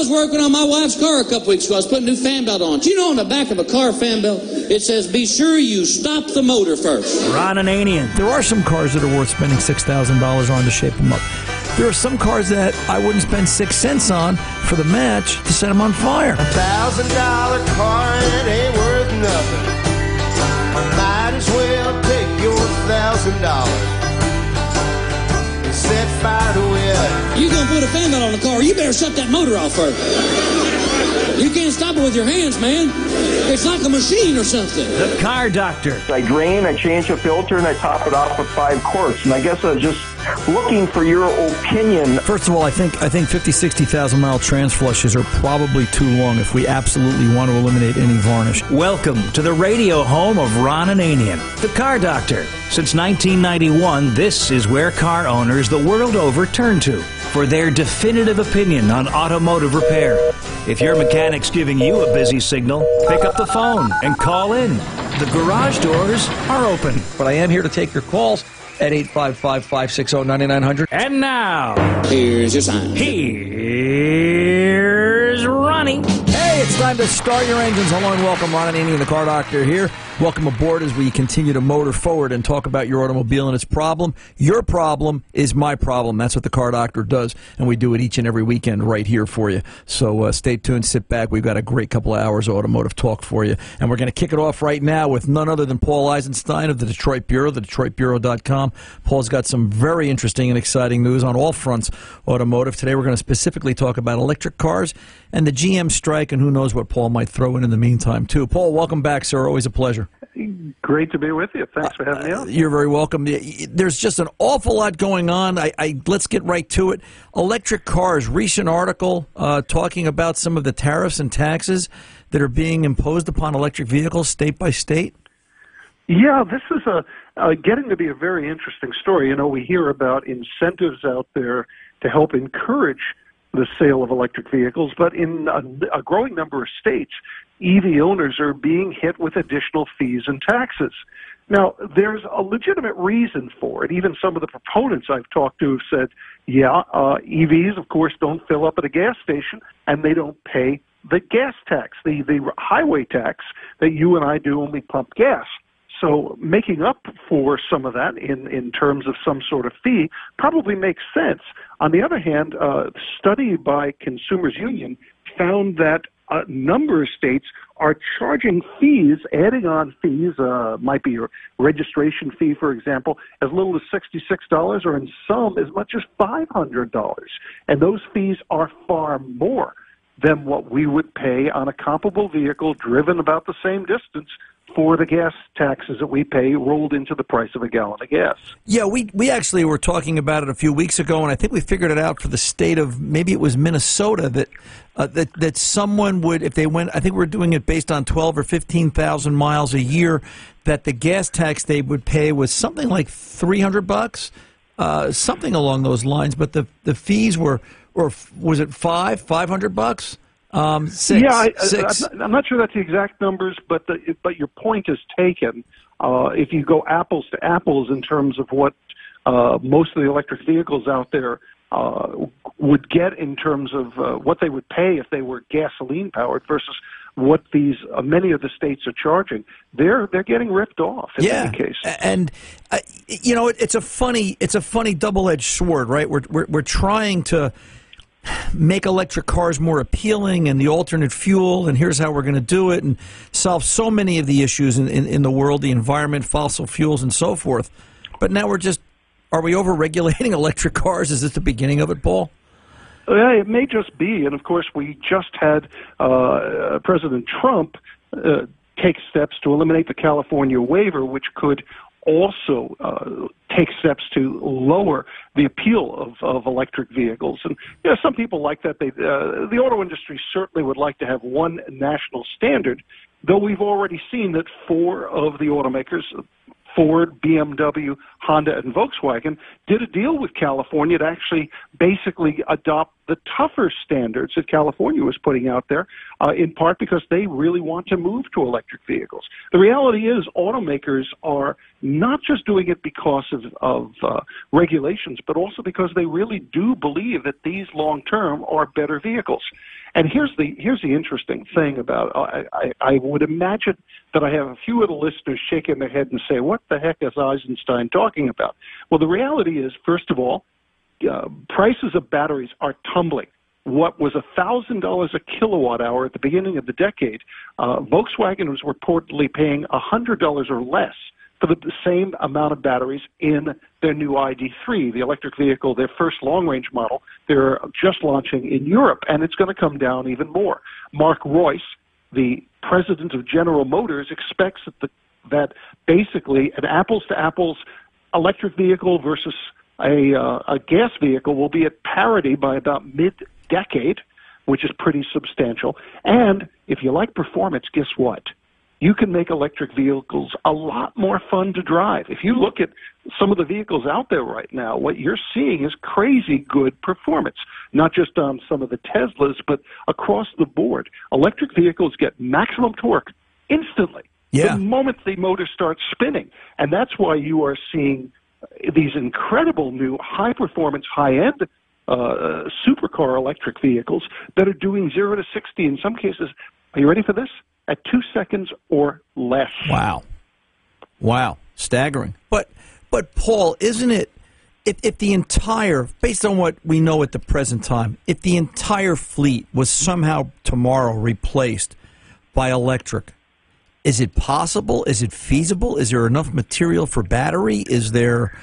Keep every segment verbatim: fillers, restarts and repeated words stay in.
was working on my wife's car a couple weeks ago. I was putting a new fan belt on. Do you know on the back of a car fan belt, it says, be sure you stop the motor first. Ron Ananian. There are some cars that are worth spending six thousand dollars on to shape them up. There are some cars that I wouldn't spend six cents on for the match to set them on fire. A thousand dollar car and it ain't worth nothing. Might as well take your thousand dollars and set fire to it. You gonna put a fan belt on the car, you better shut that motor off first. You can't stop it with your hands, man. It's like a machine or something. The Car Doctor. I drain, I change the filter, and I top it off with five quarts. And I guess I was just looking for your opinion. First of all, I think I think fifty, sixty thousand mile trans flushes are probably too long if we absolutely want to eliminate any varnish. Welcome to the radio home of Ron Ananian, the Car Doctor. Since nineteen ninety-one, this is where car owners the world over turn to for their definitive opinion on automotive repair. If your mechanic's giving you a busy signal, pick up the phone and call in. The garage doors are open. But I am here to take your calls at eight five five, five six zero, nine nine zero zero. And now, Here's your sign. here's Ronnie. Hey, it's time to start your engines. Hello and welcome. Ron Ananian, the Car Doctor here. Welcome aboard as we continue to motor forward and talk about your automobile and its problem. Your problem is my problem. That's what the Car Doctor does, and we do it each and every weekend right here for you. So uh, stay tuned, sit back. We've got a great couple of hours of automotive talk for you, and we're going to kick it off right now with none other than Paul Eisenstein of the Detroit Bureau, the detroit bureau dot com. Paul's got some very interesting and exciting news on all fronts automotive. Today we're going to specifically talk about electric cars and the G M strike, and who knows what Paul might throw in in the meantime, too. Paul, welcome back, sir. Always a pleasure. Great to be with you. Thanks for having me on. You're very welcome. There's just an awful lot going on. I, I let's get right to it. Electric cars. Recent article uh, talking about some of the tariffs and taxes that are being imposed upon electric vehicles state by state. Yeah, this is a uh, getting to be a very interesting story. You know, we hear about incentives out there to help encourage the sale of electric vehicles, but in a, a growing number of states, E V owners are being hit with additional fees and taxes. Now, there's a legitimate reason for it. Even some of the proponents I've talked to have said, yeah, uh, E Vs, of course, don't fill up at a gas station, and they don't pay the gas tax, the, the highway tax that you and I do when we pump gas. So making up for some of that in, in terms of some sort of fee probably makes sense. On the other hand, a study by Consumers Union found that a number of states are charging fees, adding on fees, uh, might be a registration fee, for example, as little as sixty-six dollars, or in some as much as five hundred dollars. And those fees are far more than what we would pay on a comparable vehicle driven about the same distance for the gas taxes that we pay rolled into the price of a gallon of gas. Yeah, we, we actually were talking about it a few weeks ago, and I think we figured it out for the state of, maybe it was Minnesota, that uh, that, that someone would, if they went, I think we're doing it based on twelve or fifteen thousand miles a year, that the gas tax they would pay was something like three hundred bucks, uh, something along those lines, but the, the fees were, or was it five, five hundred bucks? Um, six, yeah, I, six. I'm not sure that's the exact numbers, but the, but your point is taken. Uh, if you go apples to apples in terms of what uh, most of the electric vehicles out there uh, would get in terms of uh, what they would pay if they were gasoline powered versus what these uh, many of the states are charging, they're they're getting ripped off in yeah. any case. And uh, you know, it, it's a funny it's a funny double edged sword, right? We're we're we're trying to make electric cars more appealing and the alternate fuel, and here's how we're going to do it, and solve so many of the issues in, in, in the world, the environment, fossil fuels, and so forth. But now we're just, are we over-regulating electric cars? Is this the beginning of it, Paul? Yeah, it may just be. And, of course, we just had uh, President Trump uh, take steps to eliminate the California waiver, which could also uh, take steps to lower the appeal of, of electric vehicles. And you know, some people like that. They, uh, the auto industry certainly would like to have one national standard, though we've already seen that four of the automakers, Ford, B M W, Honda, and Volkswagen, did a deal with California to actually basically adopt the tougher standards that California was putting out there, uh, in part because they really want to move to electric vehicles. The reality is automakers are not just doing it because of, of uh, regulations, but also because they really do believe that these long-term are better vehicles. And here's the here's the interesting thing about I, I, I would imagine that I have a few of the listeners shaking their head and say, what the heck is Eisenstein talking about? Well, the reality is, first of all, uh, prices of batteries are tumbling. What was one thousand dollars a kilowatt hour at the beginning of the decade, uh, Volkswagen was reportedly paying one hundred dollars or less for the same amount of batteries in their new I D three, the electric vehicle, their first long-range model. They're just launching in Europe, and it's going to come down even more. Mark Royce, the president of General Motors, expects that, the, that basically an apples-to-apples electric vehicle versus a, uh, a gas vehicle will be at parity by about mid-decade, which is pretty substantial. And if you like performance, guess what? You can make electric vehicles a lot more fun to drive. If you look at some of the vehicles out there right now, what you're seeing is crazy good performance, not just on some of the Teslas, but across the board. Electric vehicles get maximum torque instantly, yeah. the moment the motor starts spinning. And that's why you are seeing these incredible new high-performance, high-end uh, supercar electric vehicles that are doing zero to sixty in some cases. Are you ready for this? At two seconds or less. Wow. Wow. Staggering. But, but Paul, isn't it, if, if the entire, based on what we know at the present time, if the entire fleet was somehow tomorrow replaced by electric, is it possible? Is it feasible? Is there enough material for battery? Is there...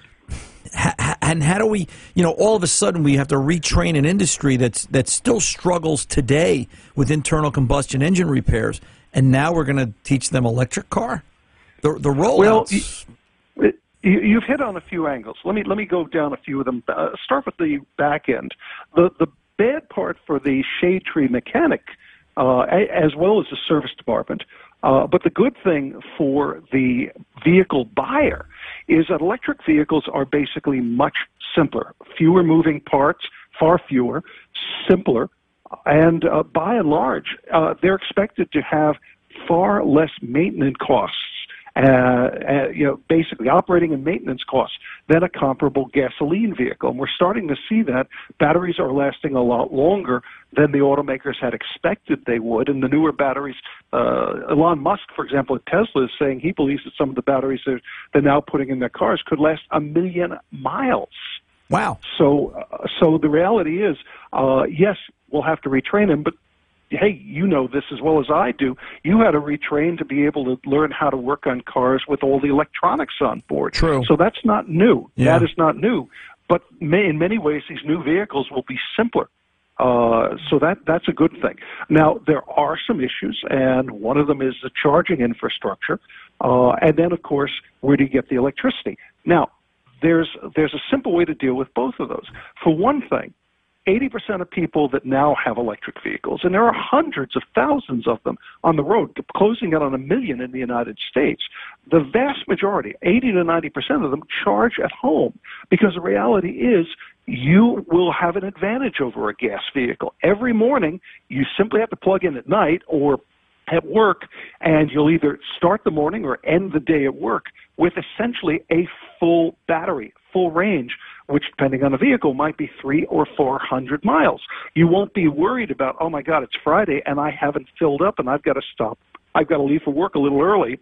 And how do we, you know, all of a sudden we have to retrain an industry that's that still struggles today with internal combustion engine repairs, and now we're going to teach them electric car? The the rollouts. Well, you, you've hit on a few angles. Let me let me go down a few of them. Uh, start with the back end. The the bad part for the shade tree mechanic, uh, as well as the service department. Uh, but the good thing for the vehicle buyer is that electric vehicles are basically much simpler, fewer moving parts, far fewer, simpler, and uh, by and large, uh, they're expected to have far less maintenance costs, uh, uh, you know, basically operating and maintenance costs than a comparable gasoline vehicle. And we're starting to see that batteries are lasting a lot longer than the automakers had expected they would. And the newer batteries, uh, Elon Musk, for example, at Tesla, is saying he believes that some of the batteries they're, they're now putting in their cars could last a million miles. Wow. So, uh, so the reality is, uh, yes, we'll have to retrain them, but hey, you know this as well as I do. You had to retrain to be able to learn how to work on cars with all the electronics on board. True. So that's not new. Yeah. That is not new. But may, in many ways, these new vehicles will be simpler. Uh, so that that's a good thing. Now, there are some issues, and one of them is the charging infrastructure. Uh, and then, of course, where do you get the electricity? Now, there's there's a simple way to deal with both of those. For one thing, eighty percent of people that now have electric vehicles, and there are hundreds of thousands of them on the road, closing in on a million in the United States, the vast majority, eighty to ninety percent of them, charge at home, because the reality is you will have an advantage over a gas vehicle. Every morning, you simply have to plug in at night or at work, and you'll either start the morning or end the day at work with essentially a full battery, full range, which, depending on the vehicle, might be three or four hundred miles. You won't be worried about, oh my God, it's Friday and I haven't filled up and I've got to stop. I've got to leave for work a little early,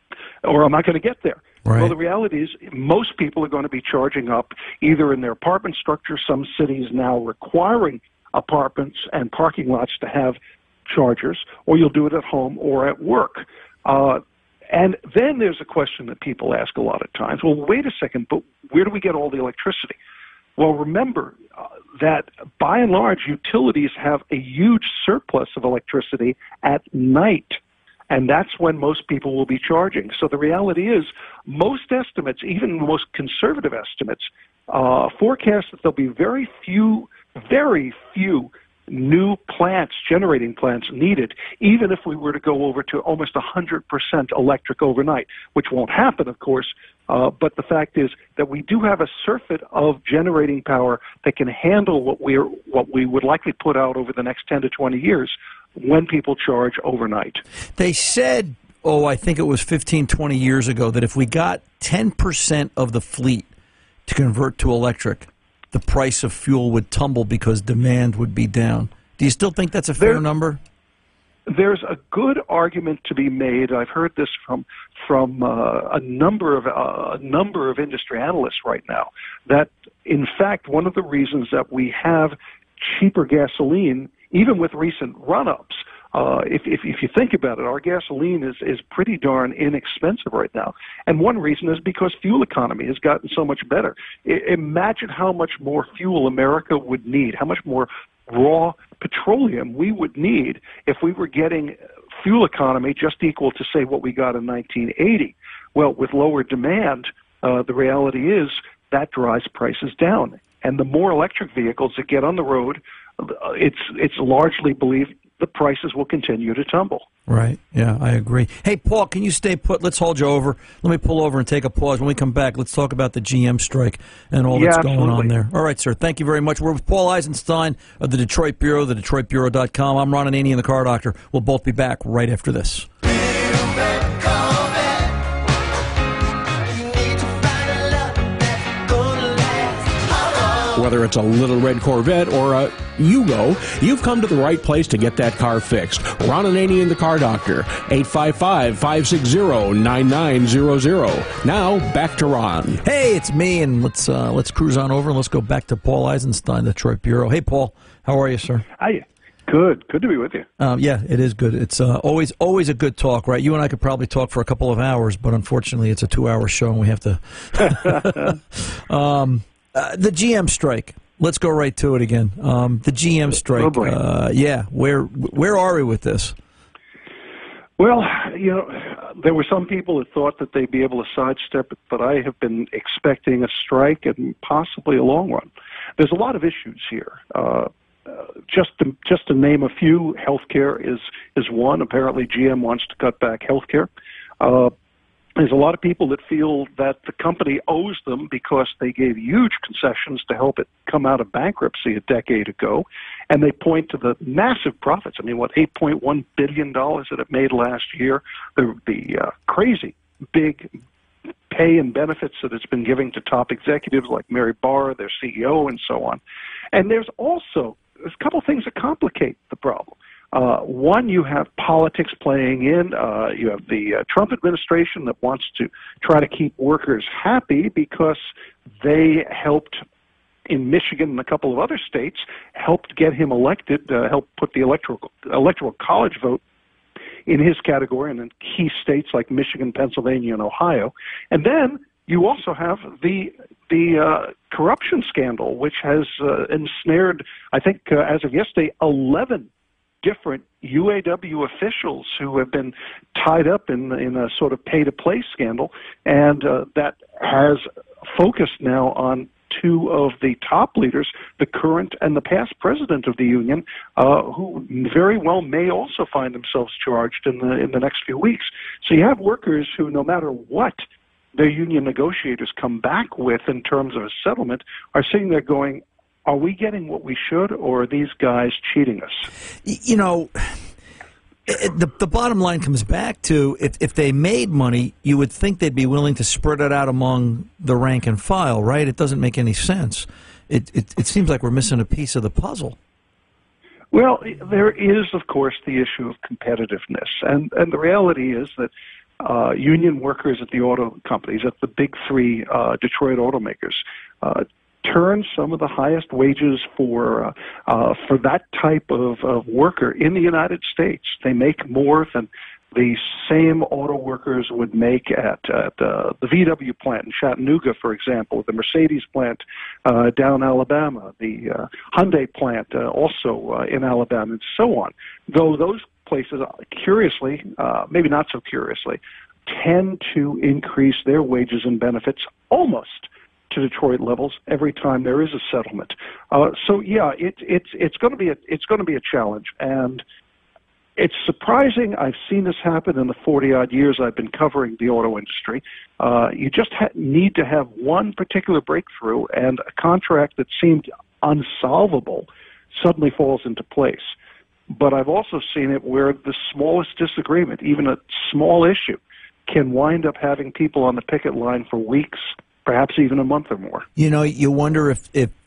or I'm not going to get there. Right. Well, the reality is most people are going to be charging up either in their apartment structure. Some cities now requiring apartments and parking lots to have chargers, or you'll do it at home or at work. Uh, and then there's a question that people ask a lot of times. Well, wait a second, but where do we get all the electricity? Well, remember uh, that by and large, utilities have a huge surplus of electricity at night. And that's when most people will be charging. So the reality is most estimates, even the most conservative estimates, uh, forecast that there'll be very few, very few new plants, generating plants needed, even if we were to go over to almost one hundred percent electric overnight, which won't happen, of course. Uh, but the fact is that we do have a surfeit of generating power that can handle what we're what we would likely put out over the next ten to twenty years when people charge overnight. They said, oh, I think it was fifteen, twenty years ago, that if we got ten percent of the fleet to convert to electric, the price of fuel would tumble because demand would be down. Do you still think that's a fair There- number? There's a good argument to be made. I've heard this from from uh, a number of uh, a number of industry analysts right now. That in fact, one of the reasons that we have cheaper gasoline, even with recent run-ups, uh, if, if if you think about it, our gasoline is is pretty darn inexpensive right now. And one reason is because fuel economy has gotten so much better. I, imagine how much more fuel America would need, how much more raw petroleum we would need if we were getting fuel economy just equal to, say, what we got in nineteen eighty. Well, with lower demand, uh, the reality is that drives prices down. And the more electric vehicles that get on the road, uh, it's it's largely believed the prices will continue to tumble. Right. Yeah, I agree. Hey, Paul, can you stay put? Let's hold you over. Let me pull over and take a pause. When we come back, let's talk about the G M strike and all Yeah, that's going on absolutely. there. All right, sir. Thank you very much. We're with Paul Eisenstein of the Detroit Bureau, the detroit bureau dot com. I'm Ron Ananian, the Car Doctor. We'll both be back right after this. Whether it's a little red Corvette or a Yugo, you've come to the right place to get that car fixed. Ron Ananian, the Car Doctor, eight five five, five six zero, nine nine zero zero. Now, back to Ron. Hey, it's me, and let's uh, let's cruise on over and let's go back to Paul Eisenstein, the Detroit Bureau. Hey, Paul, how are you, sir? Hi. Good. Good to be with you. Um, yeah, it is good. It's uh, always always a good talk, right? You and I could probably talk for a couple of hours, but unfortunately, it's a two-hour show, and we have to. um, uh, the G M strike. Let's go right to it again. Um, the G M strike. Oh, boy. Uh, yeah, where where are we with this? Well, you know, there were some people that thought that they'd be able to sidestep it, but I have been expecting a strike and possibly a long run. There's a lot of issues here. Uh, uh, just to, just to name a few, healthcare is is one. Apparently, G M wants to cut back healthcare. Uh, There's a lot of people that feel that the company owes them because they gave huge concessions to help it come out of bankruptcy a decade ago, and they point to the massive profits. I mean, what, eight point one billion dollars that it made last year, the, the uh, crazy big pay and benefits that it's been giving to top executives like Mary Barra, their C E O, and so on. And there's also there's a couple things that complicate the problem. Uh, one, you have politics playing in. Uh, you have the uh, Trump administration that wants to try to keep workers happy because they helped in Michigan and a couple of other states, helped get him elected, uh, helped put the electoral, electoral college vote in his category and in key states like Michigan, Pennsylvania, and Ohio. And then you also have the the uh, corruption scandal, which has uh, ensnared, I think, uh, as of yesterday, eleven different U A W officials who have been tied up in in a sort of pay-to-play scandal, and uh, that has focused now on two of the top leaders, the current and the past president of the union, uh, who very well may also find themselves charged in the in the next few weeks. So you have workers who, no matter what their union negotiators come back with in terms of a settlement, are sitting there going, are we getting what we should, or are these guys cheating us? You know, it, the the bottom line comes back to if if they made money, you would think they'd be willing to spread it out among the rank and file, right? It doesn't make any sense. It it, it seems like we're missing a piece of the puzzle. Well, there is, of course, the issue of competitiveness, and and the reality is that uh, union workers at the auto companies, at the big three uh, Detroit automakers, uh, turn some of the highest wages for uh, uh, for that type of, of worker in the United States. They make more than the same auto workers would make at, at uh, the V W plant in Chattanooga, for example, the Mercedes plant uh, down Alabama, the uh, Hyundai plant uh, also uh, in Alabama, and so on. Though those places, curiously, uh, maybe not so curiously, tend to increase their wages and benefits almost to Detroit levels every time there is a settlement. Uh, so yeah, it, it's it's going to be a it's going to be a challenge, and it's surprising. I've seen this happen in the forty odd years I've been covering the auto industry. Uh, you just ha- need to have one particular breakthrough, and a contract that seemed unsolvable suddenly falls into place. But I've also seen it where the smallest disagreement, even a small issue, can wind up having people on the picket line for weeks, perhaps even a month or more. You know, you wonder if, if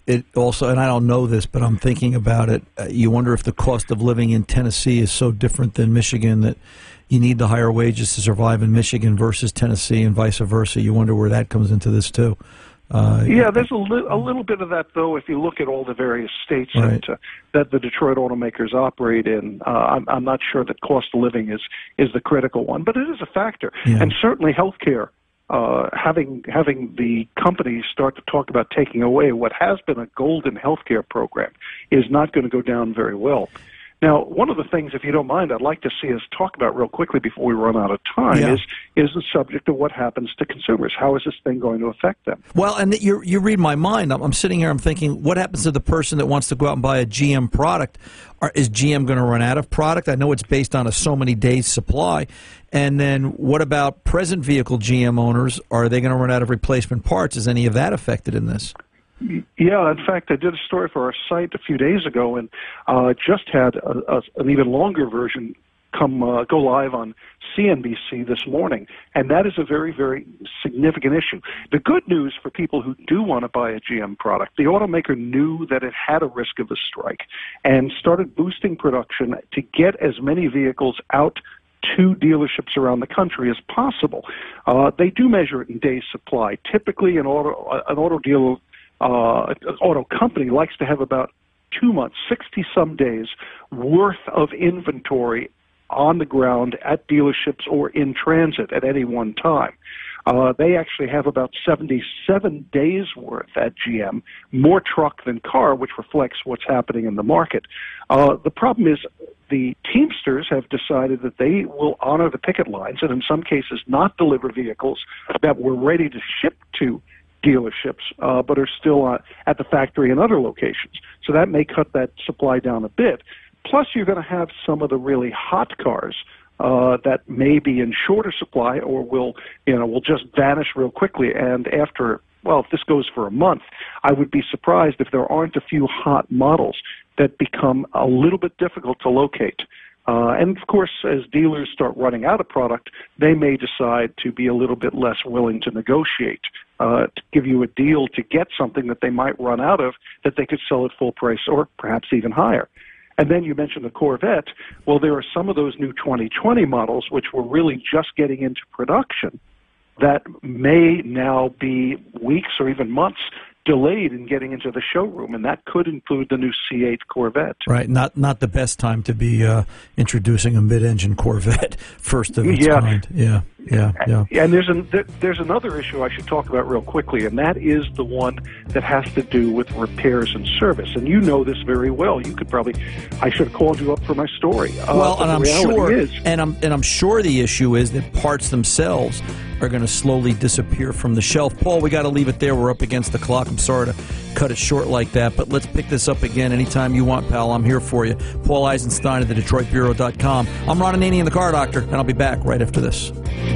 it also, and I don't know this, but I'm thinking about it. Uh, you wonder if the cost of living in Tennessee is so different than Michigan that you need the higher wages to survive in Michigan versus Tennessee, and vice versa. You wonder where that comes into this too. Uh, yeah, there's a, li- a little bit of that, though, if you look at all the various states right. that, uh, that the Detroit automakers operate in. Uh, I'm, I'm not sure that cost of living is, is the critical one, but it is a factor. Yeah. And certainly healthcare, uh, having, having the companies start to talk about taking away what has been a golden healthcare program is not going to go down very well. Now, one of the things, if you don't mind, I'd like to see us talk about real quickly before we run out of time yeah. is is the subject of what happens to consumers. How is this thing going to affect them? Well, and you you read my mind. I'm, I'm sitting here, I'm thinking, what happens to the person that wants to go out and buy a G M product? Are, is G M going to run out of product? I know it's based on a so many days supply. And then what about present vehicle G M owners? Are they going to run out of replacement parts? Is any of that affected in this? Yeah, in fact, I did a story for our site a few days ago, and uh, just had a, a, an even longer version come uh, go live on C N B C this morning, and that is a very, very significant issue. The good news for people who do want to buy a G M product, the automaker knew that it had a risk of a strike and started boosting production to get as many vehicles out to dealerships around the country as possible. Uh, they do measure it in days supply. Typically, an auto an auto dealer Uh, an auto company likes to have about two months, sixty-some days worth of inventory on the ground at dealerships or in transit at any one time. Uh, they actually have about seventy-seven days worth at G M, more truck than car, which reflects what's happening in the market. Uh, the problem is the Teamsters have decided that they will honor the picket lines and in some cases not deliver vehicles that were ready to ship to dealerships, uh, but are still uh, at the factory and other locations. So that may cut that supply down a bit. Plus, you're going to have some of the really hot cars uh, that may be in shorter supply or will, you know, will just vanish real quickly. And after, well, if this goes for a month, I would be surprised if there aren't a few hot models that become a little bit difficult to locate. Uh, and, of course, as dealers start running out of product, they may decide to be a little bit less willing to negotiate, uh, to give you a deal to get something that they might run out of that they could sell at full price or perhaps even higher. And then you mentioned the Corvette. Well, there are some of those new twenty twenty models which were really just getting into production that may now be weeks or even months delayed in getting into the showroom, and that could include the new C eight Corvette. Right, not not the best time to be uh, introducing a mid-engine Corvette, first of its yeah. kind. Yeah, yeah, yeah. And there's an, there's another issue I should talk about real quickly, and that is the one that has to do with repairs and service. And you know this very well. You could probably, I should have called you up for my story. Uh, well, and I'm sure, is, and I'm and I'm sure the issue is that parts themselves are going to slowly disappear from the shelf. Paul, we got to leave it there. We're up against the clock. I'm sorry to cut it short like that, but let's pick this up again anytime you want, pal. I'm here for you. Paul Eisenstein at the Detroit Bureau dot com. I'm Ron Ananian, the Car Doctor, and I'll be back right after this.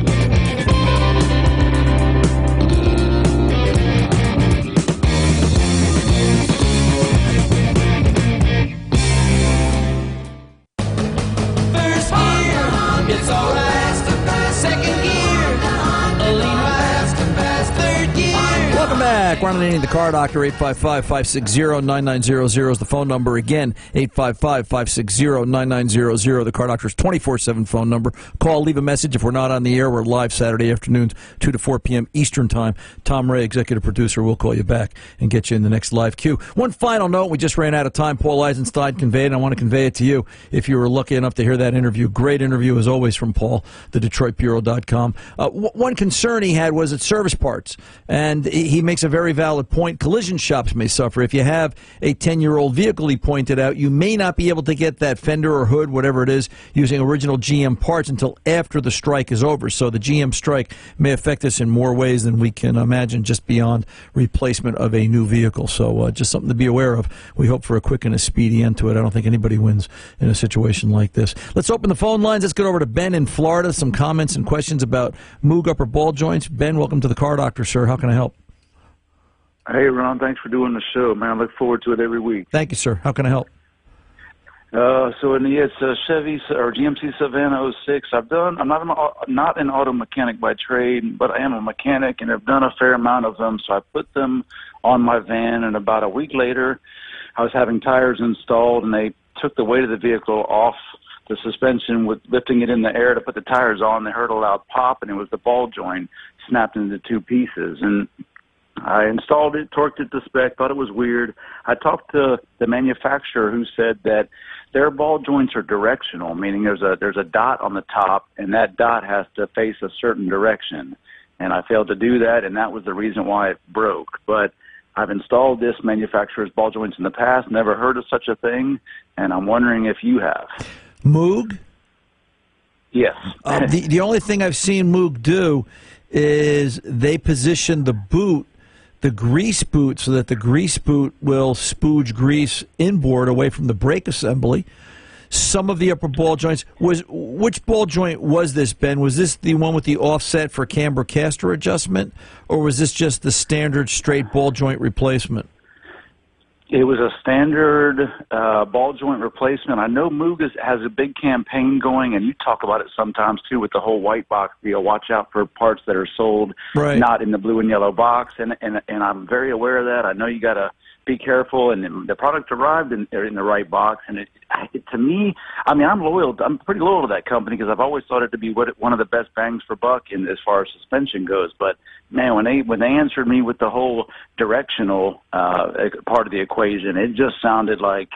First gear, it's all right. Second gear, a lean right. Third gear. Welcome back. Ron Ananian, the Car Doctor. Eight five five, five six zero, nine nine zero zero is the phone number. Again, eight five five, five six zero, nine nine zero zero. The Car Doctor's twenty-four seven phone number. Call, leave a message. If we're not on the air, we're live Saturday afternoons, two to four p.m. Eastern Time. Tom Ray, executive producer, will call you back and get you in the next live queue. One final note. We just ran out of time. Paul Eisenstein conveyed, and I want to convey it to you. If you were lucky enough to hear that interview, great interview as always from Paul, the Detroit Bureau dot com. Uh, w- one concern he had was at service parts, and he, he makes a very valid point. Collision shops may suffer. If you have a ten-year-old vehicle, he pointed out, you may not be able to get that fender or hood, whatever it is, using original G M parts until after the strike is over. So the G M strike may affect us in more ways than we can imagine, just beyond replacement of a new vehicle. So uh, just something to be aware of. We hope for a quick and a speedy end to it. I don't think anybody wins in a situation like this. Let's open the phone lines. Let's get over to Ben in Florida. Some comments and questions about Moog upper ball joints. Ben, welcome to the Car Doctor, sir. How can I help? Hey, Ron, thanks for doing the show, man. I look forward to it every week. Thank you, sir. How can I help? Uh, so in the, it's a Chevy or G M C Savannah oh six. I've done. I'm not an, not an auto mechanic by trade, but I am a mechanic, and I've done a fair amount of them. So I put them on my van, and about a week later, I was having tires installed, and they took the weight of the vehicle off the suspension with lifting it in the air to put the tires on. They heard a loud pop, and it was the ball joint snapped into two pieces. And I installed it, torqued it to spec, thought it was weird. I talked to the manufacturer who said that their ball joints are directional, meaning there's a there's a dot on the top, and that dot has to face a certain direction. And I failed to do that, and that was the reason why it broke. But I've installed this manufacturer's ball joints in the past, never heard of such a thing, and I'm wondering if you have. Moog? Yes. uh, the, the only thing I've seen Moog do is they position the boot, the grease boot, so that the grease boot will spooge grease inboard away from the brake assembly. Some of the upper ball joints was which ball joint was this, Ben? Was this the one with the offset for camber caster adjustment, or was this just the standard straight ball joint replacement? It was a standard uh, ball joint replacement. I know Moog is, has a big campaign going, and you talk about it sometimes too with the whole white box deal. Watch out for parts that are sold right. not in the blue and yellow box, and and and I'm very aware of that. I know you got to be careful, and the product arrived in, in the right box. And it, it, to me, I mean, I'm loyal. I'm pretty loyal to that company because I've always thought it to be what, one of the best bangs for buck in as far as suspension goes. But man, when they when they answered me with the whole directional uh, part of the equation, it just sounded like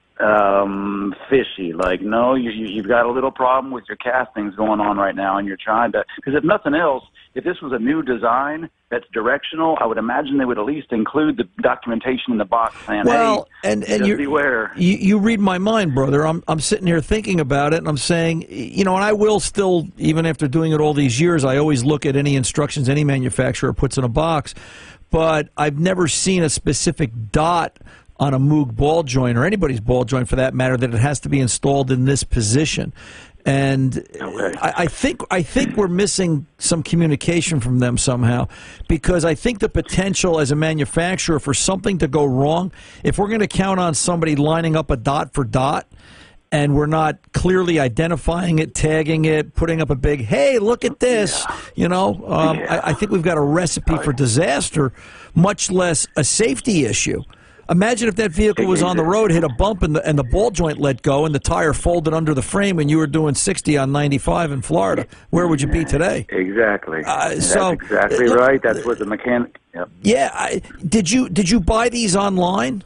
um, fishy. Like, no, you, you, you've got a little problem with your castings going on right now, and you're trying to. Because if nothing else, if this was a new design that's directional, I would imagine they would at least include the documentation in the box saying, well, hey, and, and just beware. You, you read my mind, brother. I'm, I'm sitting here thinking about it, and I'm saying, you know, and I will still, even after doing it all these years, I always look at any instructions any manufacturer puts in a box, but I've never seen a specific dot on a Moog ball joint, or anybody's ball joint for that matter, that it has to be installed in this position. And okay. I, I think I think we're missing some communication from them somehow, because I think the potential as a manufacturer for something to go wrong, if we're going to count on somebody lining up a dot for dot, and we're not clearly identifying it, tagging it, putting up a big, hey, look at this, yeah. you know, um, yeah. I, I think we've got a recipe for disaster, much less a safety issue. Imagine if that vehicle was on the road, hit a bump, and the, and the ball joint let go, and the tire folded under the frame, and you were doing sixty on ninety-five in Florida. Where would you be today? Exactly. Uh, so, That's exactly look, right. That's what the mechanic. Yep. Yeah. I, did you did you buy these online?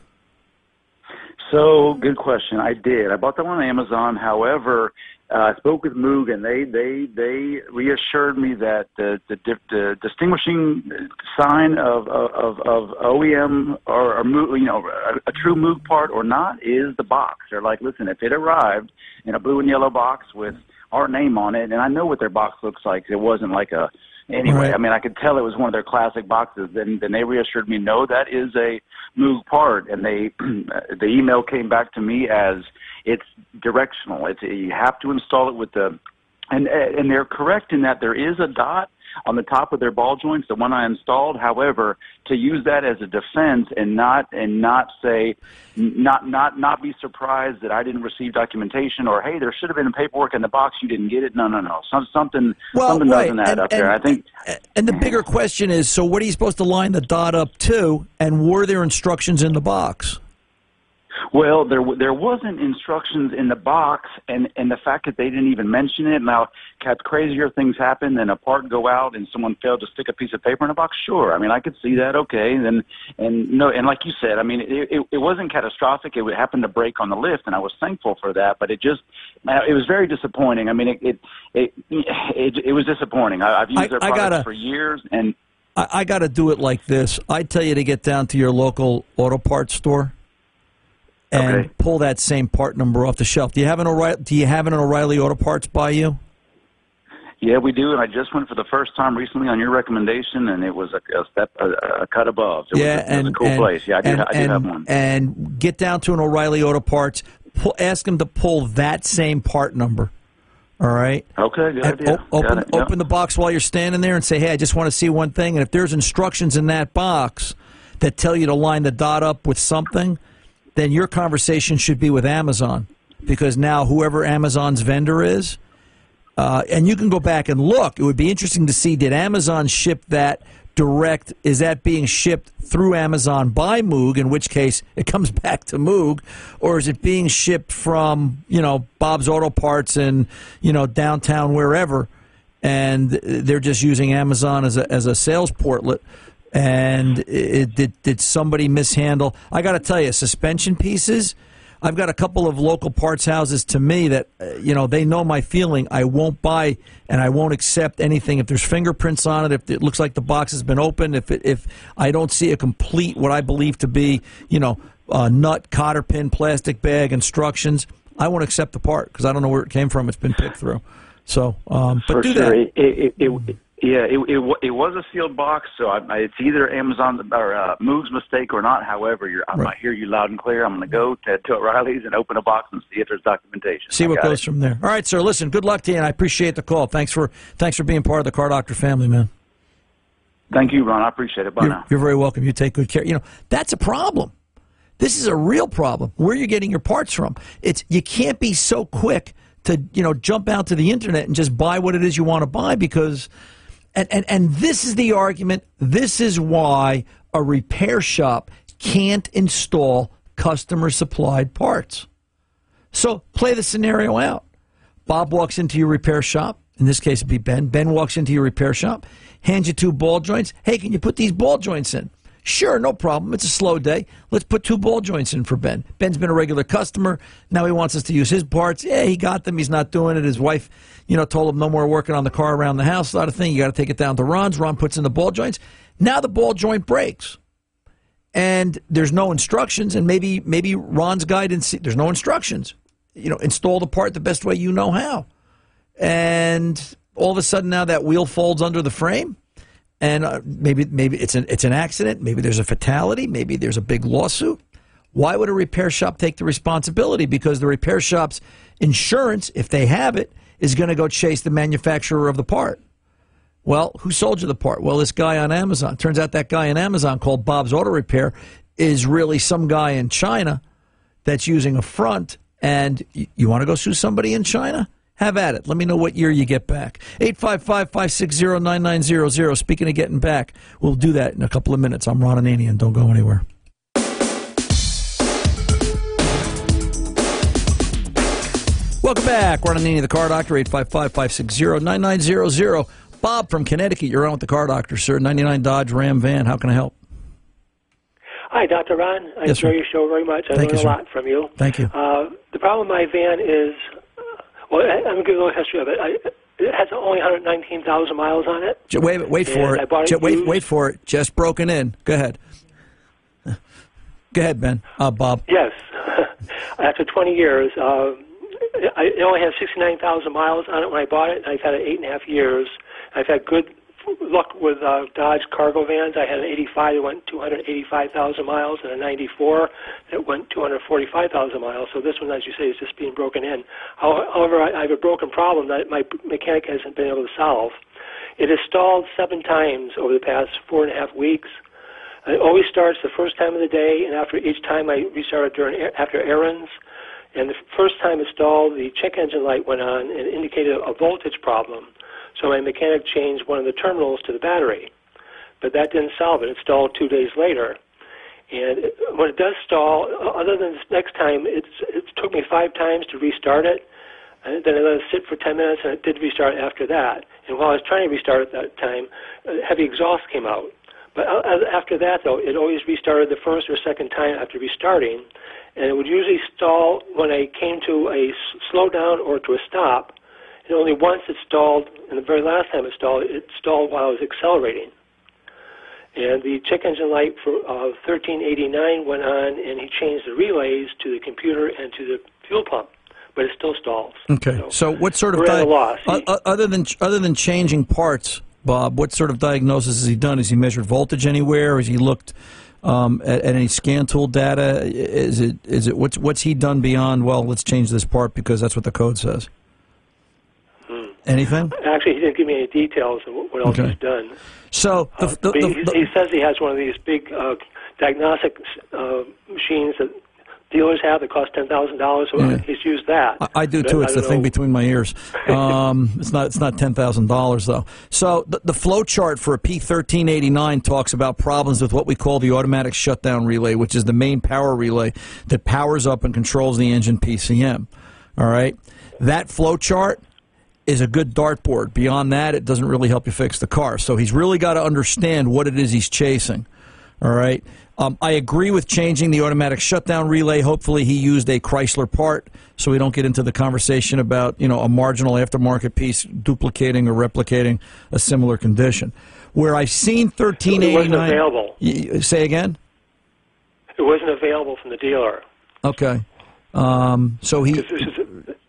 So, good question. I did. I bought them on Amazon. However, uh, I spoke with Moog, and they they they reassured me that the the, the distinguishing sign of of, of O E M or, or Moog, you know, a, a true Moog part or not is the box. They're like, listen, if it arrived in a blue and yellow box with our name on it, and I know what their box looks like. It wasn't like a Anyway, right. I mean, I could tell it was one of their classic boxes. Then, then they reassured me, no, that is a Moog part. And they, the email came back to me as it's directional. It's you have to install it with the, and and they're correct in that there is a dot on the top of their ball joints, the one I installed. However, to use that as a defense and not and not say, not not not be surprised that I didn't receive documentation, or hey, there should have been paperwork in the box, you didn't get it. No, no, no. Some, something well, something right. doesn't add and, up and, there. I think. And the bigger question is, so what are you supposed to line the dot up to? And were there instructions in the box? Well, there there wasn't instructions in the box, and, and the fact that they didn't even mention it. Now, had crazier things happen and a part go out and someone failed to stick a piece of paper in a box? Sure. I mean, I could see that. Okay. And, and no, and like you said, I mean, it, it, it wasn't catastrophic. It would happen to break on the lift, and I was thankful for that, but it just, it was very disappointing. I mean, it, it, it, it, it was disappointing. I, I've used I, their I products gotta, for years, and I, I got to do it like this. I tell you to get down to your local auto parts store and okay. pull that same part number off the shelf. Do you have an O'Reilly, do you have an O'Reilly Auto Parts by you? Yeah, we do, and I just went for the first time recently on your recommendation, and it was a, a step, a, a cut above. It yeah, was a, and it was a cool and, place. Yeah, I do, and, I do and, have one. And get down to an O'Reilly Auto Parts. Pull, ask them to pull that same part number. All right. Okay, good and idea. O- open it, open yep. the box while you're standing there and say, "Hey, I just want to see one thing." And if there's instructions in that box that tell you to line the dot up with something, then your conversation should be with Amazon, because now whoever Amazon's vendor is, uh, and you can go back and look, it would be interesting to see, did Amazon ship that direct? Is that being shipped through Amazon by Moog, in which case it comes back to Moog, or is it being shipped from, you know, Bob's Auto Parts in, you know, downtown wherever, and they're just using Amazon as a as a sales portlet? And it, did did somebody mishandle? I got to tell you, suspension pieces. I've got a couple of local parts houses to me that, uh, you know, they know my feeling. I won't buy and I won't accept anything if there's fingerprints on it, if it looks like the box has been opened, if it, if I don't see a complete, what I believe to be, you know, uh, nut, cotter pin, plastic bag, instructions, I won't accept the part because I don't know where it came from. It's been picked through. So, um, but For do sure. that. It, it, it, it, yeah, it, it it was a sealed box, so I, I, it's either Amazon or uh, Moog's mistake or not. However, you're, I, Right. I hear you loud and clear. I'm going to go to, to O'Reilly's and open a box and see if there's documentation. See I what got goes it. from there. All right, sir. Listen, good luck to you, and I appreciate the call. Thanks for thanks for being part of the Car Doctor family, man. Thank you, Ron. I appreciate it. Bye You're, now. you're very welcome. You take good care. You know, that's a problem. This is a real problem. Where you're getting your parts from. It's you can't be so quick to, you know, jump out to the internet and just buy what it is you want to buy because and, and, and this is the argument. This is why a repair shop can't install customer supplied parts. So play the scenario out. Bob walks into your repair shop. In this case, it'd be Ben. Ben walks into your repair shop, hands you two ball joints. Hey, can you put these ball joints in? Sure, no problem. It's a slow day. Let's put two ball joints in for Ben. Ben's been a regular customer. Now he wants us to use his parts. Yeah, he got them. He's not doing it. His wife, you know, told him no more working on the car around the house. A lot of thing. You got to take it down to Ron's. Ron puts in the ball joints. Now the ball joint breaks. And there's no instructions. And maybe maybe Ron's guy didn't see. There's no instructions. You know, install the part the best way you know how. And all of a sudden now that wheel folds under the frame. And uh, maybe maybe it's an it's an accident. Maybe there's a fatality. Maybe there's a big lawsuit. Why would a repair shop take the responsibility? Because the repair shop's insurance, if they have it, is going to go chase the manufacturer of the part. Well, who sold you the part? Well, this guy on Amazon. Turns out that guy on Amazon called Bob's Auto Repair is really some guy in China that's using a front. And you, you want to go sue somebody in China? Have at it. Let me know what year you get back. eight five five, five six zero, nine nine zero zero. Speaking of getting back, we'll do that in a couple of minutes. I'm Ron Ananian. Don't go anywhere. Welcome back. Ron Ananian, the Car Doctor, eight five five, five six zero, nine nine zero zero. Bob from Connecticut, you're on with the Car Doctor, sir. ninety-nine Dodge Ram van. How can I help? Hi, Doctor Ron. I Yes, enjoy sir. your show very much. I Thank learn you, a sir. lot from you. Thank you. Uh, the problem with my van is, well, I, I'm going to give you a little history of it. I, it has only one hundred nineteen thousand miles on it. J- Wait, wait for And I it. bought it J- wait, used. wait for it. Just broken in. Go ahead. Go ahead, Ben. Uh, Bob. Yes. After twenty years, uh, I, it only had sixty-nine thousand miles on it when I bought it, and I've had it eight and a half years. I've had good luck with uh, Dodge cargo vans. I had an eighty-five that went two hundred eighty-five thousand miles, and a ninety-four that went two hundred forty-five thousand miles. So this one, as you say, is just being broken in. However, I, I have a broken problem that my mechanic hasn't been able to solve. It has stalled seven times over the past four and a half weeks. It always starts the first time of the day, and after each time I restart it during after errands. And the first time it stalled, the check engine light went on and indicated a voltage problem. So my mechanic changed one of the terminals to the battery. But that didn't solve it. It stalled two days later. And it, when it does stall, other than this next time, it's, it took me five times to restart it. And then I let it sit for ten minutes, and it did restart after that. And while I was trying to restart at that time, heavy exhaust came out. But after that, though, it always restarted the first or second time after restarting. And it would usually stall when I came to a slow down or to a stop. And only once it stalled, and the very last time it stalled, it stalled while I was accelerating. And the check engine light for uh, thirteen eighty-nine went on, and he changed the relays to the computer and to the fuel pump, but it still stalls. Okay. So, so what sort of we're at a di- loss. uh, uh, other than other than changing parts, Bob? What sort of diagnosis has he done? Has he measured voltage anywhere? Has he looked um, at, at any scan tool data? Is it is it what's what's he done beyond? Well, let's change this part because that's what the code says. Hmm. Anything? Actually, he didn't give me any details of what else Okay. he's done. So the, Uh, the, but he, the, the, he says he has one of these big uh, diagnostic uh, machines that dealers have that cost ten thousand dollars. So Yeah. he's used that. I, I do But too. It's I the don't thing know. between my ears. Um, it's not. It's not ten thousand dollars though. So the, the flow chart for a P thirteen eighty-nine talks about problems with what we call the automatic shutdown relay, which is the main power relay that powers up and controls the engine P C M. All right, that flow chart is a good dartboard. Beyond that, it doesn't really help you fix the car. So he's really got to understand what it is he's chasing. All right. Um, I agree with changing the automatic shutdown relay. Hopefully he used a Chrysler part so we don't get into the conversation about, you know, a marginal aftermarket piece duplicating or replicating a similar condition. Where I've seen thirteen eighty-nine... It wasn't available. Y- say again? It wasn't available from the dealer. Okay. Um, so he... This is,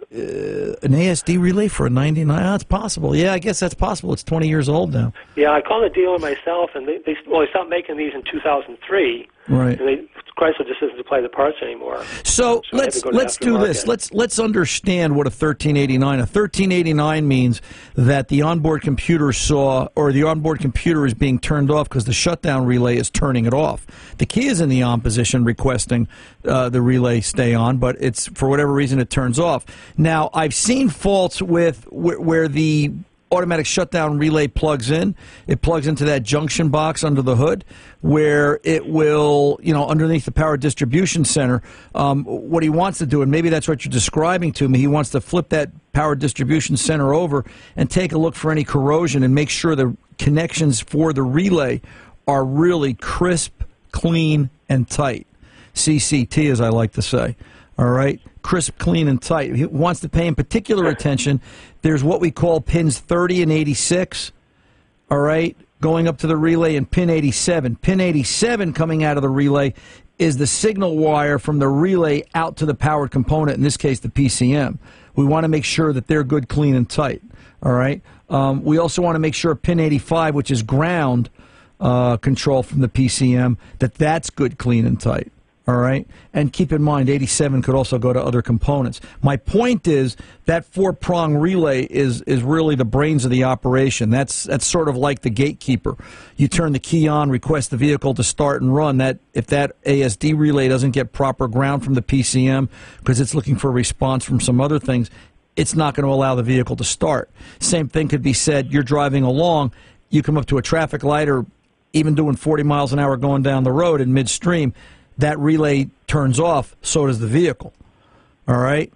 Uh, an A S D relay for a ninety-nine? Oh, it's possible. Yeah, I guess that's possible. It's twenty years old now. yeah, I called the dealer myself, and they, they well, they stopped making these in two thousand three. Right. And they, Chrysler just doesn't supply the parts anymore. So, So I had let's to go to let's do this. aftermarket. Let's let's understand what a thirteen eighty-nine. A thirteen eighty-nine means that the onboard computer saw, or the onboard computer is being turned off because the shutdown relay is turning it off. The key is in the on position, requesting uh, the relay stay on, but it's for whatever reason it turns off. Now, I've seen faults with where, where the automatic shutdown relay plugs in. It plugs into that junction box under the hood where it will, you know, underneath the power distribution center. Um, what he wants to do, and maybe that's what you're describing to me, he wants to flip that power distribution center over and take a look for any corrosion and make sure the connections for the relay are really crisp, clean, and tight. C C T, as I like to say. All right? Crisp, clean, and tight. He wants to pay in particular attention. There's what we call pins thirty and eighty-six, all right, going up to the relay, and pin eighty-seven. Pin eighty-seven coming out of the relay is the signal wire from the relay out to the powered component, in this case the P C M. We want to make sure that they're good, clean, and tight, all right? Um, we also want to make sure pin eighty-five, which is ground uh, control from the P C M, that that's good, clean, and tight. All right? And keep in mind, eighty-seven could also go to other components. My point is that four-prong relay is is really the brains of the operation. That's that's sort of like the gatekeeper. You turn the key on, request the vehicle to start and run. That if that A S D relay doesn't get proper ground from the P C M because it's looking for a response from some other things, it's not going to allow the vehicle to start. Same thing could be said, you're driving along, you come up to a traffic light or even doing forty miles an hour going down the road in midstream, that relay turns off, so does the vehicle. All right?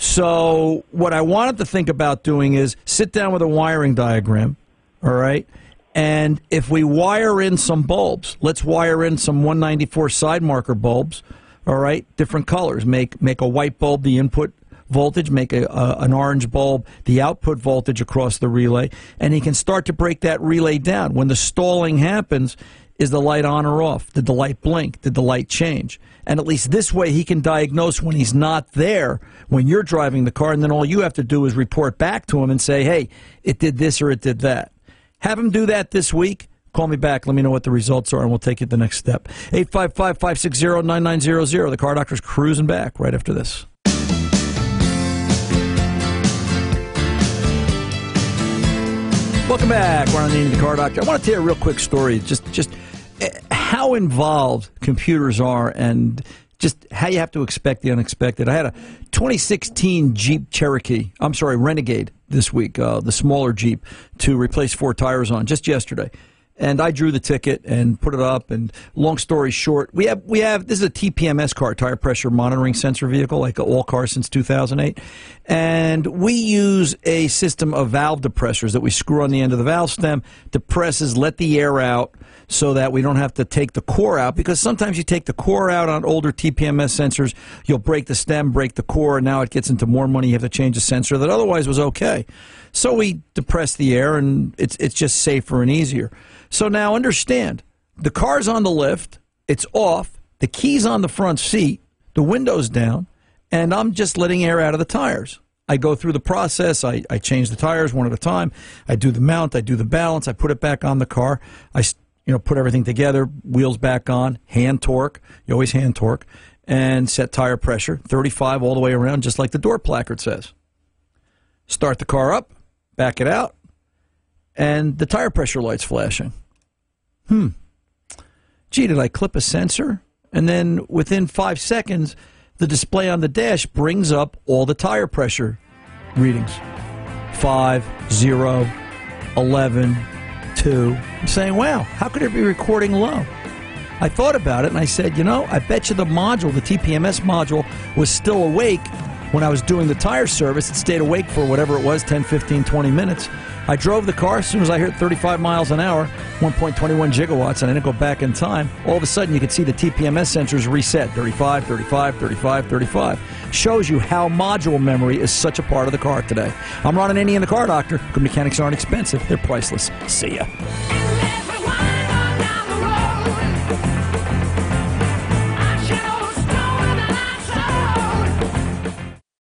So what I wanted to think about doing is sit down with a wiring diagram, all right? And if we wire in some bulbs, let's wire in some one ninety-four side marker bulbs, all right? Different colors. Make make a white bulb the input voltage, make a, a, an orange bulb the output voltage across the relay, and he can start to break that relay down. When the stalling happens, is the light on or off? Did the light blink? Did the light change? And at least this way he can diagnose when he's not there, when you're driving the car, and then all you have to do is report back to him and say, hey, it did this or it did that. Have him do that this week. Call me back. Let me know what the results are, and we'll take it the next step. eight five five, five six zero, nine nine zero zero. The Car Doctor's cruising back right after this. Welcome back. Ron Ananian, the Car Doctor. I want to tell you a real quick story. Just, just how involved computers are, and just how you have to expect the unexpected. I had a twenty sixteen Jeep Cherokee. I'm sorry, Renegade this week, uh, the smaller Jeep, to replace four tires on just yesterday. And I drew the ticket and put it up. And long story short, we have we have this is a T P M S car, tire pressure monitoring sensor vehicle, like all cars since two thousand eight. And we use a system of valve depressors that we screw on the end of the valve stem, depresses, let the air out, so that we don't have to take the core out. Because sometimes you take the core out on older T P M S sensors, you'll break the stem, break the core, and now it gets into more money. You have to change a sensor that otherwise was okay. So we depress the air, and it's it's just safer and easier. So now understand, the car's on the lift, it's off, the key's on the front seat, the window's down, and I'm just letting air out of the tires. I go through the process, I, I change the tires one at a time, I do the mount, I do the balance, I put it back on the car, I you know put everything together, wheels back on, hand torque, you always hand torque, and set tire pressure, thirty-five all the way around, just like the door placard says. Start the car up, back it out, and the tire pressure light's flashing. Hmm. Gee, did I clip a sensor? And then within five seconds, the display on the dash brings up all the tire pressure readings. Five, zero, eleven, two. I'm saying, wow, how could it be recording low? I thought about it, and I said, you know, I bet you the module, the T P M S module, was still awake when I was doing the tire service. It stayed awake for whatever it was, ten, fifteen, twenty minutes. I drove the car. As soon as I hit thirty-five miles an hour, one point two one gigawatts, and I didn't go back in time, all of a sudden you could see the T P M S sensors reset, thirty-five, thirty-five, thirty-five, thirty-five. Shows you how module memory is such a part of the car today. I'm Ron Ananian, the Car Doctor. Good mechanics aren't expensive. They're priceless. See ya.